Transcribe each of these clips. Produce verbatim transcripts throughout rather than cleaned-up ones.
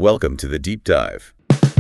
Welcome to the Deep Dive.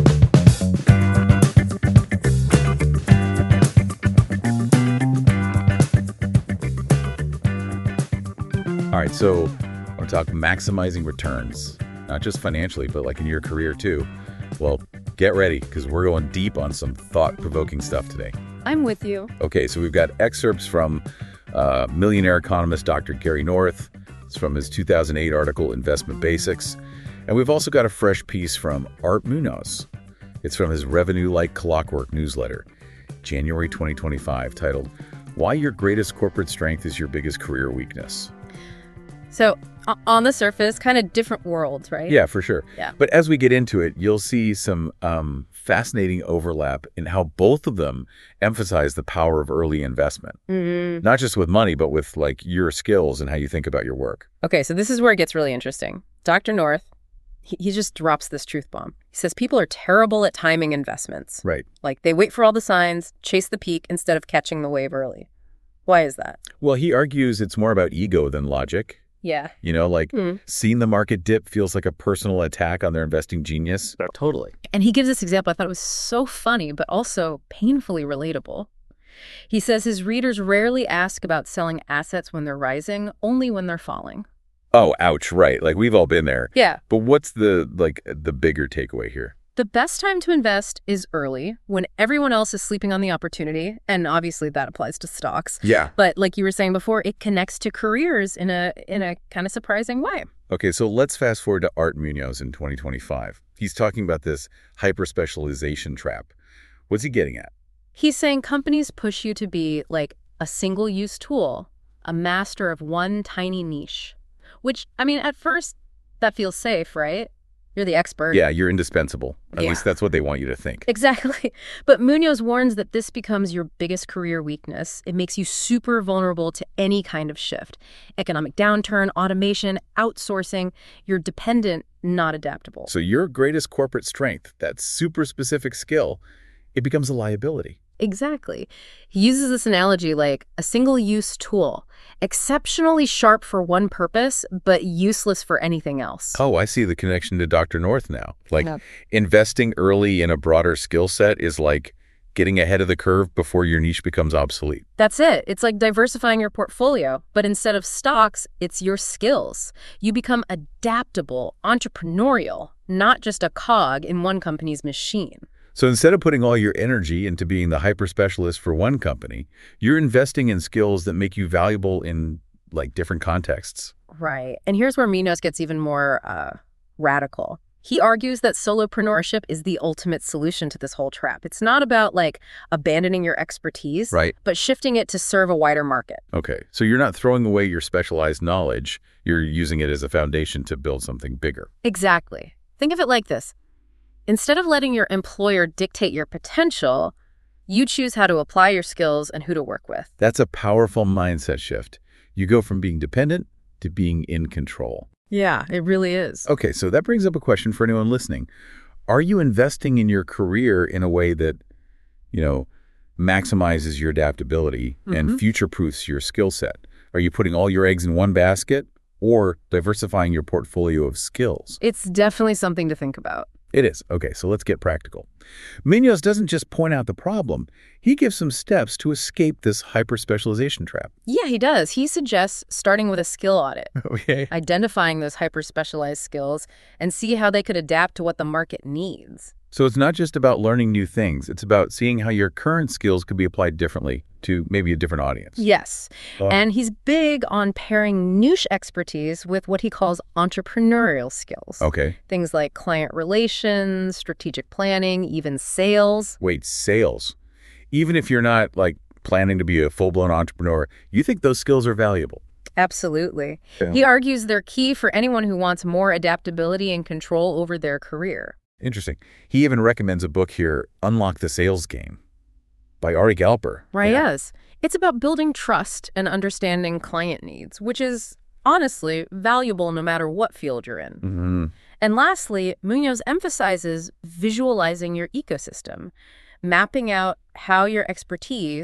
All right, so I want to talk maximizing returns, not just financially, but like in your career too. Well, get ready because we're going deep on some thought-provoking stuff today. I'm with you. Okay, so we've got excerpts from uh, millionaire economist Doctor Gary North. It's from his two thousand eight article, Investment Basics. And we've also got a fresh piece from Art Munoz. It's from his Revenue Like Clockwork newsletter, January twenty twenty-five, titled, Why Your Greatest Corporate Strength is Your Biggest Career Weakness. So on the surface, kind of different worlds, right? Yeah, for sure. Yeah. But as we get into it, you'll see some um, fascinating overlap in how both of them emphasize the power of early investment. Mm-hmm. Not just with money, but with like your skills and how you think about your work. Okay, so this is where it gets really interesting. Doctor North, he, he just drops this truth bomb. He says people are terrible at timing investments. Right. Like they wait for all the signs, chase the peak instead of catching the wave early. Why is that? Well, he argues it's more about ego than logic. Yeah. You know, like Mm. seeing the market dip feels like a personal attack on their investing genius. Totally. And he gives this example. I thought it was so funny, but also painfully relatable. He says his readers rarely ask about selling assets when they're rising, only when they're falling. Oh, ouch, right. Like we've all been there. Yeah. But what's the like the bigger takeaway here? The best time to invest is early, when everyone else is sleeping on the opportunity, and obviously that applies to stocks. Yeah. But like you were saying before, it connects to careers in a in a kind of surprising way. Okay, so let's fast forward to Art Munoz in twenty twenty-five. He's talking about this hyper-specialization trap. What's he getting at? He's saying companies push you to be like a single-use tool, a master of one tiny niche. Which, I mean, at first, that feels safe, right? You're the expert. Yeah, you're indispensable. At Yeah. least that's what they want you to think. Exactly. But Munoz warns that this becomes your biggest career weakness. It makes you super vulnerable to any kind of shift. Economic downturn, automation, outsourcing. You're dependent, not adaptable. So your greatest corporate strength, that super specific skill, it becomes a liability. Exactly. He uses this analogy like a single-use tool, exceptionally sharp for one purpose, but useless for anything else. Oh, I see the connection to Doctor North now. Like Yeah. investing early in a broader skill set is like getting ahead of the curve before your niche becomes obsolete. That's it. It's like diversifying your portfolio, but instead of stocks, it's your skills. You become adaptable, entrepreneurial, not just a cog in one company's machine. So instead of putting all your energy into being the hyper specialist for one company, you're investing in skills that make you valuable in like different contexts. Right. And here's where Munoz gets even more uh, radical. He argues that solopreneurship is the ultimate solution to this whole trap. It's not about like abandoning your expertise, Right. but shifting it to serve a wider market. Okay. So you're not throwing away your specialized knowledge. You're using it as a foundation to build something bigger. Exactly. Think of it like this. Instead of letting your employer dictate your potential, you choose how to apply your skills and who to work with. That's a powerful mindset shift. You go from being dependent to being in control. Yeah, it really is. Okay, so that brings up a question for anyone listening. Are you investing in your career in a way that, you know, maximizes your adaptability Mm-hmm. and future-proofs your skill set? Are you putting all your eggs in one basket or diversifying your portfolio of skills? It's definitely something to think about. It is. Okay, so let's get practical. Munoz doesn't just point out the problem. He gives some steps to escape this hyper-specialization trap. Yeah, he does. He suggests starting with a skill audit, Okay. identifying those hyper-specialized skills, and see how they could adapt to what the market needs. So it's not just about learning new things. It's about seeing how your current skills could be applied differently to maybe a different audience. Yes. Oh. And he's big on pairing niche expertise with what he calls entrepreneurial skills. Okay. Things like client relations, strategic planning, even sales. Wait, sales. Even if you're not like planning to be a full-blown entrepreneur, you think those skills are valuable. Absolutely. Yeah. He argues they're key for anyone who wants more adaptability and control over their career. Interesting. He even recommends a book here, Unlock the Sales Game, by Ari Galper. Right, Yeah. yes. It's about building trust and understanding client needs, which is honestly valuable no matter what field you're in. Mm-hmm. And lastly, Munoz emphasizes visualizing your ecosystem, mapping out how your expertise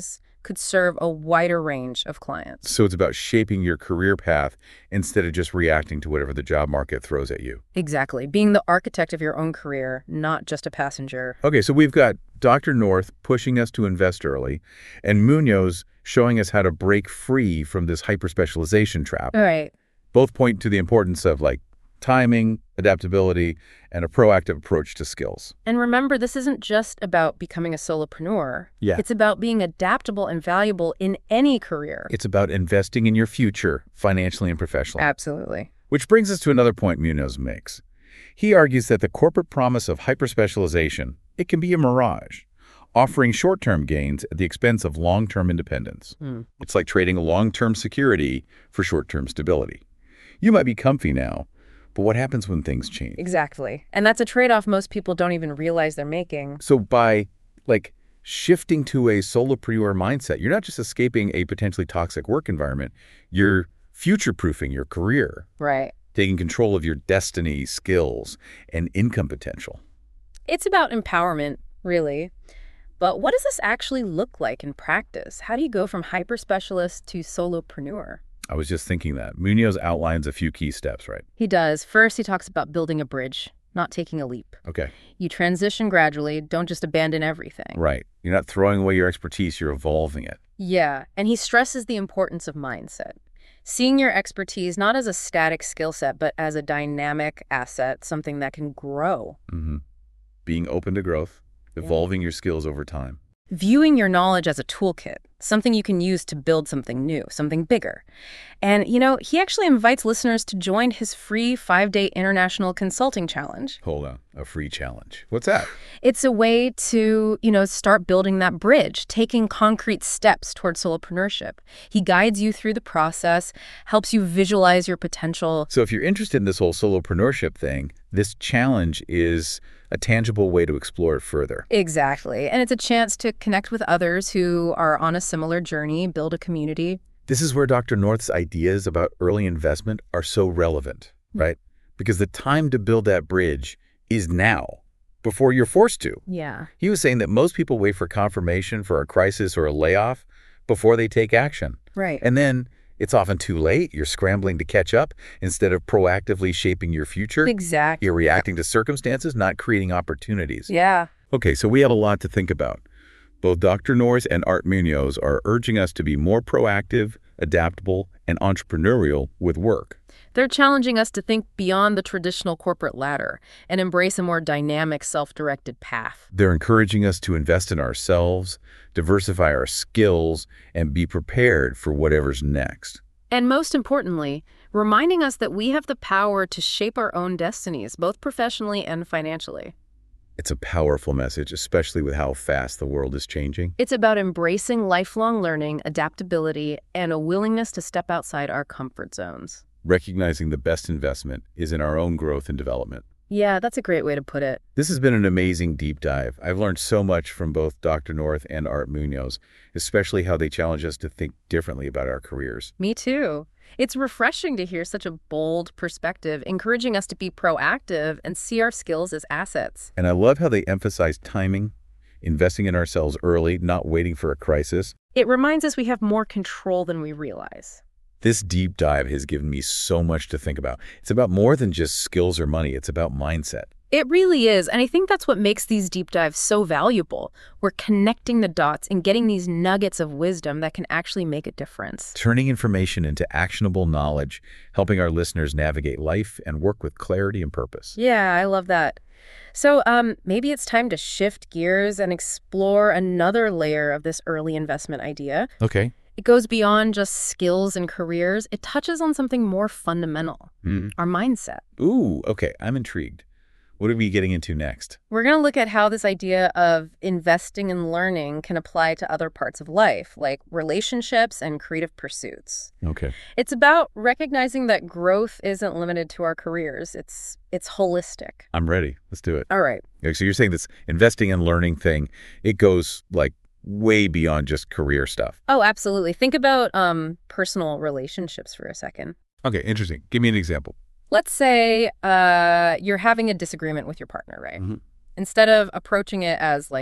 could serve a wider range of clients. So it's about shaping your career path instead of just reacting to whatever the job market throws at you. Exactly. Being the architect of your own career, not just a passenger. Okay, so we've got Doctor North pushing us to invest early, and Munoz showing us how to break free from this hyper-specialization trap. All right. Both point to the importance of, like, timing, adaptability, and a proactive approach to skills. And remember, this isn't just about becoming a solopreneur. Yeah. It's about being adaptable and valuable in any career. It's about investing in your future, financially and professionally. Absolutely. Which brings us to another point Munoz makes. He argues that the corporate promise of hyper-specialization, it can be a mirage, offering short-term gains at the expense of long-term independence. Hmm. It's like trading long-term security for short-term stability. You might be comfy now, but what happens when things change? Exactly. And that's a trade-off most people don't even realize they're making. So by, like, shifting to a solopreneur mindset, you're not just escaping a potentially toxic work environment, you're future-proofing your career. Right. Taking control of your destiny, skills, and income potential. It's about empowerment, really. But what does this actually look like in practice? How do you go from hyper-specialist to solopreneur? I was just thinking that. Munoz outlines a few key steps, right? He does. First, he talks about building a bridge, not taking a leap. Okay. You transition gradually, don't just abandon everything. Right. You're not throwing away your expertise, you're evolving it. Yeah, and he stresses the importance of mindset. Seeing your expertise not as a static skill set, but as a dynamic asset, something that can grow. Mm-hmm. Being open to growth, evolving your skills over time. Viewing your knowledge as a toolkit, something you can use to build something new, something bigger. And, you know, he actually invites listeners to join his free five-day international consulting challenge. Hold on. A free challenge. What's that? It's a way to, you know, start building that bridge, taking concrete steps towards solopreneurship. He guides you through the process, helps you visualize your potential. So if you're interested in this whole solopreneurship thing, this challenge is a tangible way to explore it further. Exactly. And it's a chance to connect with others who are on a similar journey, build a community. This is where Doctor North's ideas about early investment are so relevant, right? Because the time to build that bridge is now, before you're forced to. Yeah. He was saying that most people wait for confirmation for a crisis or a layoff before they take action. Right. And then it's often too late. You're scrambling to catch up instead of proactively shaping your future. Exactly. You're reacting to circumstances, not creating opportunities. Yeah. Okay, so we have a lot to think about. Both Doctor North and Art Munoz are urging us to be more proactive, adaptable, and entrepreneurial with work. They're challenging us to think beyond the traditional corporate ladder and embrace a more dynamic, self-directed path. They're encouraging us to invest in ourselves, diversify our skills, and be prepared for whatever's next. And most importantly, reminding us that we have the power to shape our own destinies, both professionally and financially. It's a powerful message, especially with how fast the world is changing. It's about embracing lifelong learning, adaptability, and a willingness to step outside our comfort zones. Recognizing the best investment is in our own growth and development. Yeah, that's a great way to put it. This has been an amazing deep dive. I've learned so much from both Doctor North and Art Munoz, especially how they challenge us to think differently about our careers. Me too. It's refreshing to hear such a bold perspective, encouraging us to be proactive and see our skills as assets. And I love how they emphasize timing, investing in ourselves early, not waiting for a crisis. It reminds us we have more control than we realize. This deep dive has given me so much to think about. It's about more than just skills or money. It's about mindset. It really is, and I think that's what makes these deep dives so valuable. We're connecting the dots and getting these nuggets of wisdom that can actually make a difference. Turning information into actionable knowledge, helping our listeners navigate life and work with clarity and purpose. Yeah, I love that. So um, maybe it's time to shift gears and explore another layer of this early investment idea. Okay. It goes beyond just skills and careers. It touches on something more fundamental, Mm. our mindset. Ooh, okay. I'm intrigued. What are we getting into next? We're going to look at how this idea of investing in learning can apply to other parts of life, like relationships and creative pursuits. Okay. It's about recognizing that growth isn't limited to our careers. It's it's holistic. I'm ready. Let's do it. All right. Okay, so you're saying this investing and learning thing, it goes like way beyond just career stuff. Oh, absolutely. Think about um, personal relationships for a second. Okay, interesting. Give me an example. Let's say uh, you're having a disagreement with your partner, right? Mhm. Instead of approaching it as like,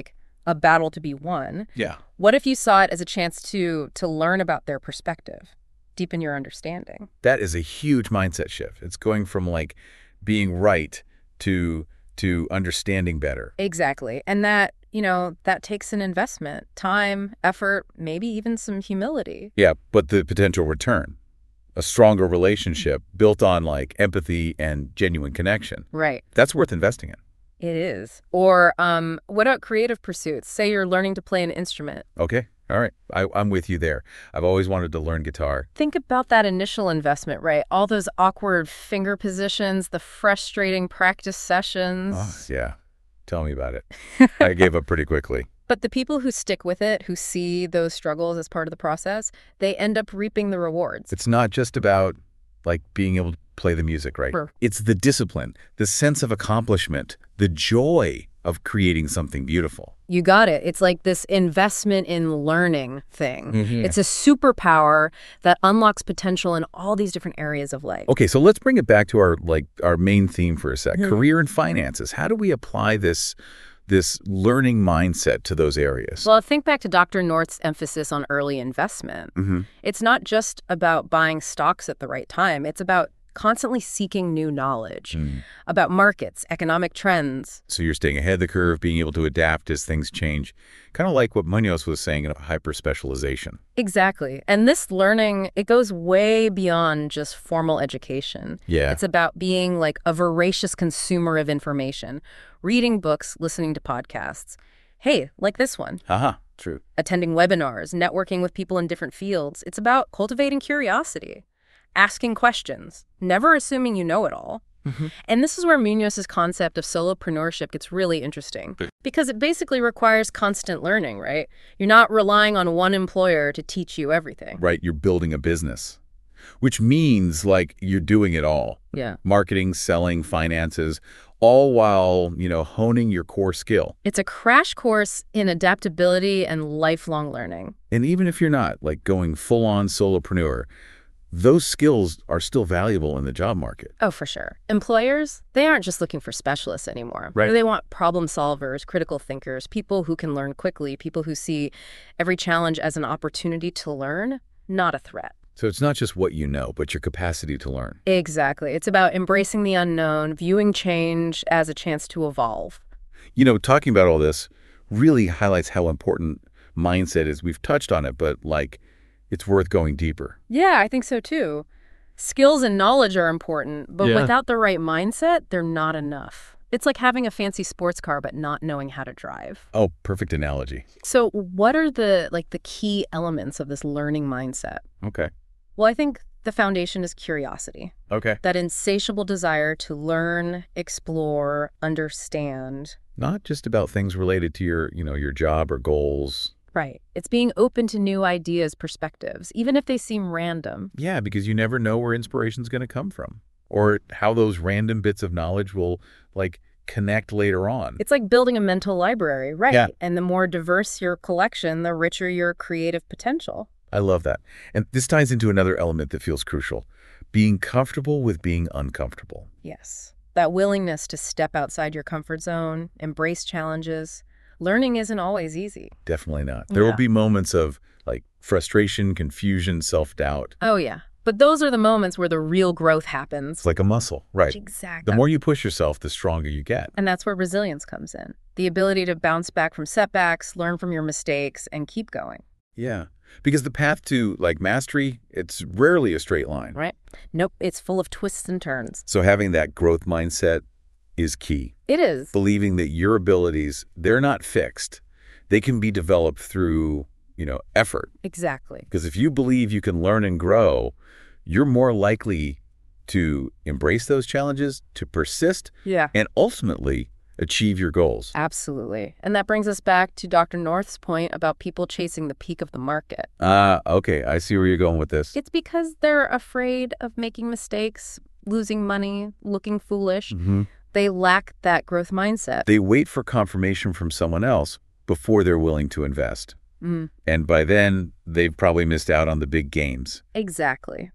a battle to be won. Yeah. What if you saw it as a chance to to learn about their perspective, deepen your understanding? That is a huge mindset shift. It's going from like being right to to understanding better. Exactly. And that, you know, that takes an investment, time, effort, maybe even some humility. Yeah, but the potential return, a stronger relationship built on like empathy and genuine connection. Right. That's worth investing in. It is. Or um, what about creative pursuits? Say you're learning to play an instrument. Okay. All right. I, I'm with you there. I've always wanted to learn guitar. Think about that initial investment, right? All those awkward finger positions, the frustrating practice sessions. Oh, yeah. Tell me about it. I gave up pretty quickly. But the people who stick with it, who see those struggles as part of the process, they end up reaping the rewards. It's not just about like being able to play the music, right? Sure. It's the discipline, the sense of accomplishment, the joy of creating something beautiful. You got it. It's like this investment in learning thing. Mm-hmm. It's a superpower that unlocks potential in all these different areas of life. Okay, so let's bring it back to our like our main theme for a sec. Mhm. Career and finances. How do we apply this this learning mindset to those areas? Well, think back to Doctor North's emphasis on early investment. Mm-hmm. It's not just about buying stocks at the right time. It's about constantly seeking new knowledge Mm. about markets, economic trends. So you're staying ahead of the curve, being able to adapt as things change. Kind of like what Munoz was saying about hyper-specialization. Exactly. And this learning, it goes way beyond just formal education. Yeah. It's about being like a voracious consumer of information, reading books, listening to podcasts. Hey, like this one, Haha, true. attending webinars, networking with people in different fields. It's about cultivating curiosity, asking questions, never assuming you know it all. Mm-hmm. And this is where Munoz's concept of solopreneurship gets really interesting, because it basically requires constant learning, right? You're not relying on one employer to teach you everything. Right, you're building a business, which means like you're doing it all. Yeah. Marketing, selling, finances, all while, you know, honing your core skill. It's a crash course in adaptability and lifelong learning. And even if you're not like going full-on solopreneur, those skills are still valuable in the job market. Oh, for sure. Employers, they aren't just looking for specialists anymore. Right. They want problem solvers, critical thinkers, people who can learn quickly, people who see every challenge as an opportunity to learn, not a threat. So it's not just what you know, but your capacity to learn. Exactly. It's about embracing the unknown, viewing change as a chance to evolve. You know, talking about all this really highlights how important mindset is. We've touched on it, but like it's worth going deeper. Yeah, I think so too. Skills and knowledge are important, but Yeah. without the right mindset, they're not enough. It's like having a fancy sports car but not knowing how to drive. Oh, perfect analogy. So what are the like the key elements of this learning mindset? Okay. Well, I think the foundation is curiosity, Okay. that insatiable desire to learn, explore, understand. Not just about things related to your, you know, your job or goals. Right. It's being open to new ideas, perspectives, even if they seem random. Yeah, because you never know where inspiration's going to come from or how those random bits of knowledge will like connect later on. It's like building a mental library, right? Yeah. And the more diverse your collection, the richer your creative potential. I love that. And this ties into another element that feels crucial, being comfortable with being uncomfortable. Yes. That willingness to step outside your comfort zone, embrace challenges. Learning isn't always easy. Definitely not. There Yeah. will be moments of like frustration, confusion, self-doubt. Oh, yeah. But those are the moments where the real growth happens. It's like a muscle, right? Exactly. The more you push yourself, the stronger you get. And that's where resilience comes in. The ability to bounce back from setbacks, learn from your mistakes, and keep going. Yeah. Because the path to like mastery, it's rarely a straight line. Right? Nope. It's full of twists and turns. So having that growth mindset is key. It is. Believing that your abilities, they're not fixed. They can be developed through, you know, effort. Exactly. Because if you believe you can learn and grow, you're more likely to embrace those challenges, to persist, Yeah. and ultimately achieve your goals. Absolutely. And that brings us back to Doctor North's point about people chasing the peak of the market. Ah, okay. I see where you're going with this. It's because they're afraid of making mistakes, losing money, looking foolish. Mm-hmm. They lack that growth mindset. They wait for confirmation from someone else before they're willing to invest. Mm, And by then, they've probably missed out on the big games. exactly. But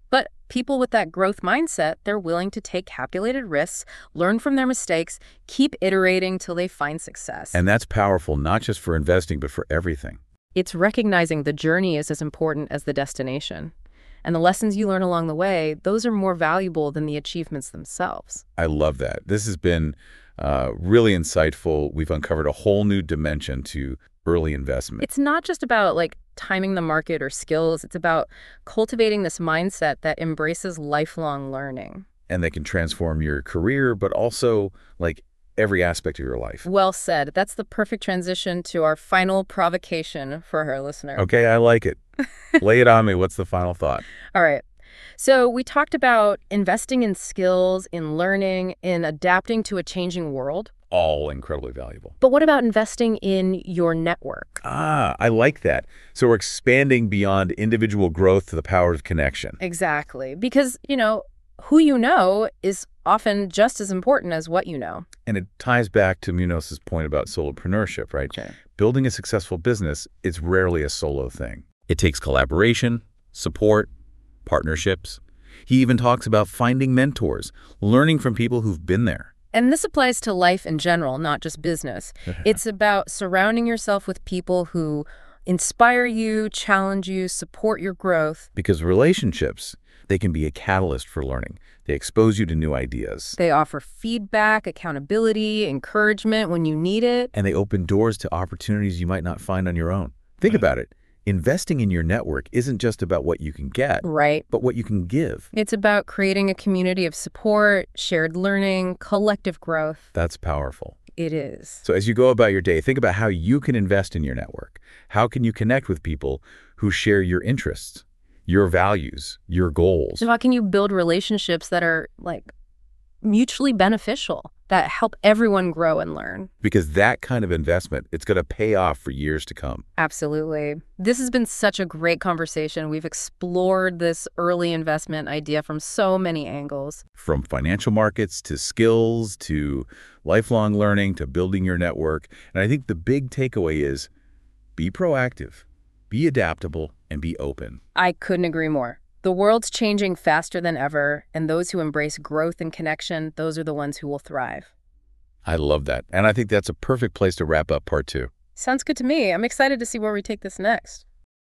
People with that growth mindset, they're willing to take calculated risks, learn from their mistakes, keep iterating till they find success. And that's powerful, not just for investing, but for everything. It's recognizing the journey is as important as the destination. And the lessons you learn along the way, those are more valuable than the achievements themselves. I love that. This has been uh, really insightful. We've uncovered a whole new dimension to early investment. It's not just about like timing the market or skills. It's about cultivating this mindset that embraces lifelong learning. And they can transform your career, but also like every aspect of your life. Well said. That's the perfect transition to our final provocation for our listener. Okay, I like it. Lay it on me. What's the final thought? All right. So we talked about investing in skills, in learning, in adapting to a changing world. All incredibly valuable. But what about investing in your network? Ah, I like that. So we're expanding beyond individual growth to the power of connection. Exactly. Because, you know, who you know is often just as important as what you know. And it ties back to Munoz's point about solopreneurship, right? Sure. Building a successful business is rarely a solo thing. It takes collaboration, support, partnerships. He even talks about finding mentors, learning from people who've been there. And this applies to life in general, not just business. It's about surrounding yourself with people who inspire you, challenge you, support your growth. Because relationships, they can be a catalyst for learning. They expose you to new ideas. They offer feedback, accountability, encouragement when you need it. And they open doors to opportunities you might not find on your own. Think about it. Investing in your network isn't just about what you can get, right, but what you can give. It's about creating a community of support, shared learning, collective growth. That's powerful. It is. So as you go about your day, think about how you can invest in your network. How can you connect with people who share your interests, your values, your goals? So how can you build relationships that are like mutually beneficial, that help everyone grow and learn? Because that kind of investment, it's going to pay off for years to come. Absolutely. This has been such a great conversation. We've explored this early investment idea from so many angles. From financial markets to skills to lifelong learning to building your network. And I think the big takeaway is be proactive, be adaptable, and be open. I couldn't agree more. The world's changing faster than ever, and those who embrace growth and connection, those are the ones who will thrive. I love that. And I think that's a perfect place to wrap up part two. Sounds good to me. I'm excited to see where we take this next.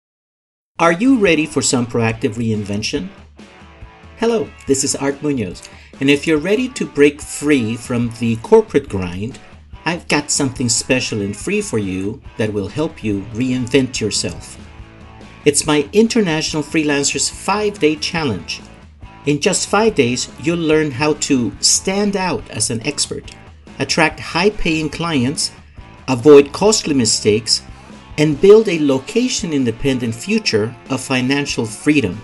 Are you ready for some proactive reinvention? Hello, this is Art Munoz, and if you're ready to break free from the corporate grind, I've got something special and free for you that will help you reinvent yourself. It's my International Freelancers five-Day Challenge. In just five days, you'll learn how to stand out as an expert, attract high-paying clients, avoid costly mistakes, and build a location-independent future of financial freedom.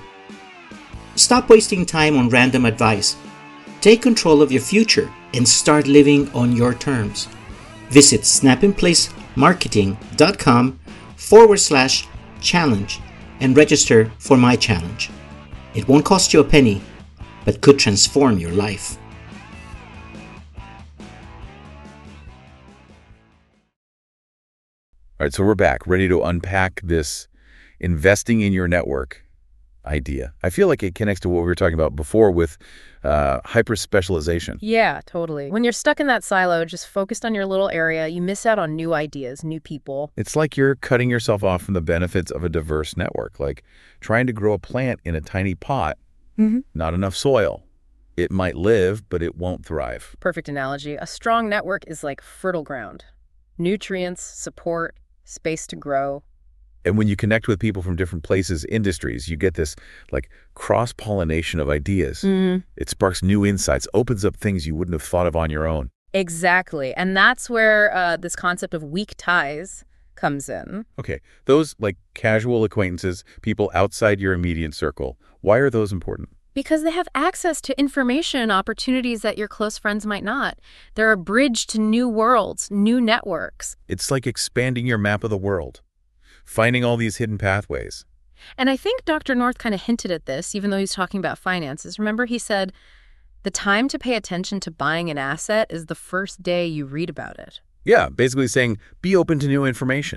Stop wasting time on random advice. Take control of your future and start living on your terms. Visit snapinplacemarketing.com forward slash challenge and register for my challenge. It won't cost you a penny, but could transform your life. All right, so we're back, ready to unpack this investing in your network idea. I feel like it connects to what we were talking about before with uh, hyper-specialization. Yeah, totally. When you're stuck in that silo, just focused on your little area, you miss out on new ideas, new people. It's like you're cutting yourself off from the benefits of a diverse network, like trying to grow a plant in a tiny pot, mm-hmm. not enough soil. It might live, but it won't thrive. Perfect analogy. A strong network is like fertile ground. Nutrients, support, space to grow. And when you connect with people from different places, industries, you get this like cross-pollination of ideas. Mm. It sparks new insights, opens up things you wouldn't have thought of on your own. Exactly. And that's where uh, this concept of weak ties comes in. Okay. Those like casual acquaintances, people outside your immediate circle, why are those important? Because they have access to information, opportunities that your close friends might not. They're a bridge to new worlds, new networks. It's like expanding your map of the world. Finding all these hidden pathways. And I think Doctor North kind of hinted at this, even though he's talking about finances. Remember, he said, the time to pay attention to buying an asset is the first day you read about it. Yeah, basically saying, be open to new information.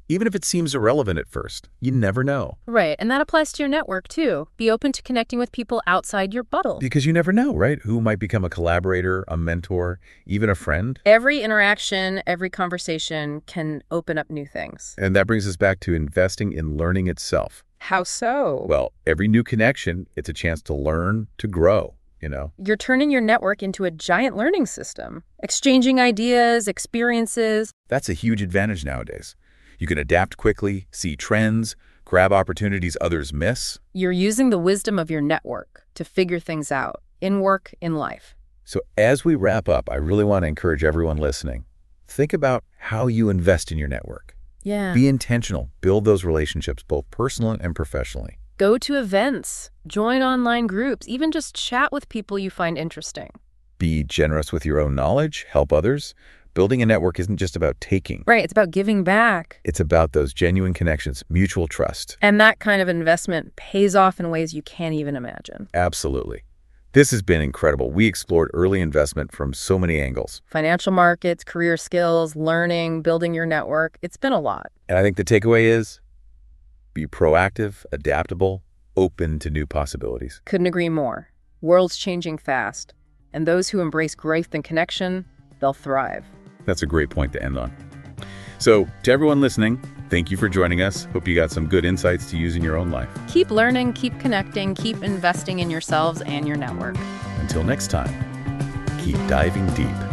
even if it seems irrelevant at first. You never know. Right, and that applies to your network, too. Be open to connecting with people outside your bubble. Because you never know, right? Who might become a collaborator, a mentor, even a friend. Every interaction, every conversation can open up new things. And that brings us back to investing in learning itself. How so? Well, every new connection, it's a chance to learn, to grow, you know? You're turning your network into a giant learning system, exchanging ideas, experiences. That's a huge advantage nowadays. You can adapt quickly, see trends, grab opportunities others miss. You're using the wisdom of your network to figure things out, in work, in life. So as we wrap up, I really want to encourage everyone listening. Think about how you invest in your network. Yeah. Be intentional. Build those relationships, both personally and professionally. Go to events, join online groups, even just chat with people you find interesting. Be generous with your own knowledge, help others. Building a network isn't just about taking. Right, it's about giving back. It's about those genuine connections, mutual trust. And that kind of investment pays off in ways you can't even imagine. Absolutely. This has been incredible. We explored early investment from so many angles. Financial markets, career skills, learning, building your network. It's been a lot. And I think the takeaway is be proactive, adaptable, open to new possibilities. Couldn't agree more. World's changing fast. And those who embrace growth and connection, they'll thrive. That's a great point to end on. So, to everyone listening, thank you for joining us. Hope you got some good insights to use in your own life. Keep learning, keep connecting, keep investing in yourselves and your network. Until next time, keep diving deep.